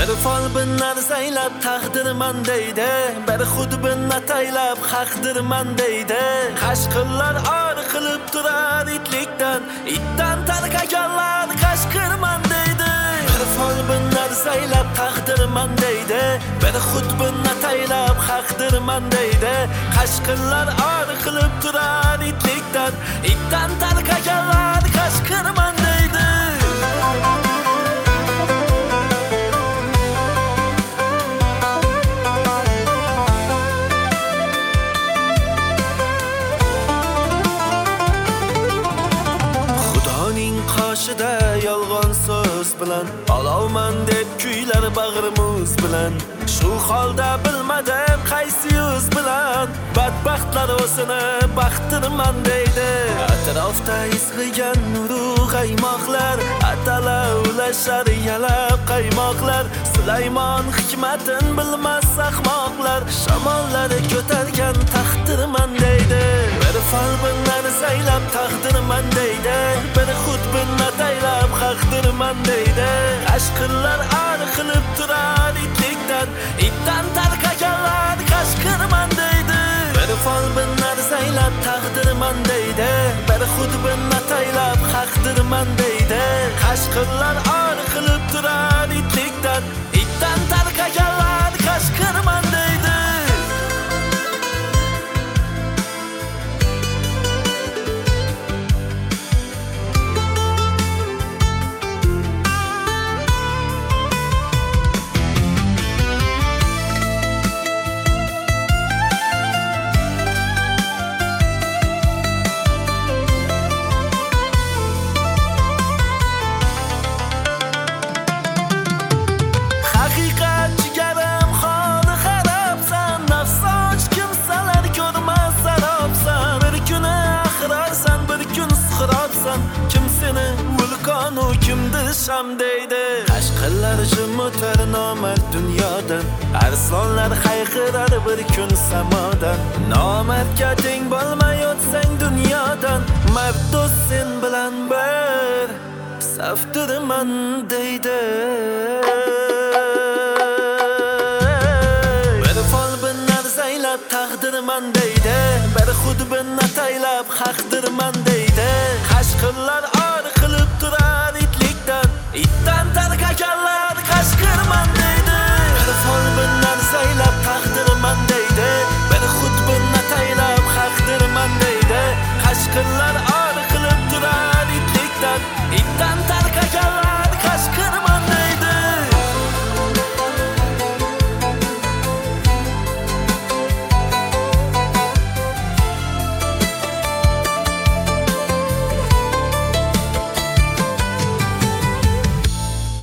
Bir fol binlar saylab taqdirman deydi, bir xud binna taylab haqdirman deydi. Qashqirlar or qilib turar itdan tarqaganlar qashqirman deydi. Bir fol binlar saylab taqdirman deydi, bir xud binna taylab haqdirman deydi. Qashqirlar or qilib turar itdan tarqaganlar qashqirman deydi. Qoshida yolg'on so'z bilan olovman deb kuylar bag'rimiz bilan, shu holda bilmadim qaysi yuz bilan badbaxtlar o'sini baxtirman deydi. Atrofda izg'igan nuru qaymoqlar, atalovlashar yalab qaymoqlar. Sulaymon hikmatin bilmas ahmoqlar, shamollari ko'targan taqdirman deydi. Bir fol binlar saylab taqdirman deydi, bir xud binna taylab haqdirman deydi. Qashqirlar or qilib turar itdan tarqaganlar qashqirman deydi. Bir fol binlar saylab taqdirman deydi, bir xud binna taylab haqdirman deydi. Qashqirlar or qilib turar itdan tarqaganlar qashqirman deydi. Kim seni vulkonu kimdir sham deydi. Qashqirlar jumutar nomard dunyodan, arslonlar hayqirar bir kun samodan. Nomardga teng bo'lmay o'tsang dunyodan, marddo'st sen bilan bir safdirman deydi. Bir fol binlar saylab taqdirman deydi, bir xud binna taylab haqdirman deydi. Qashqirlar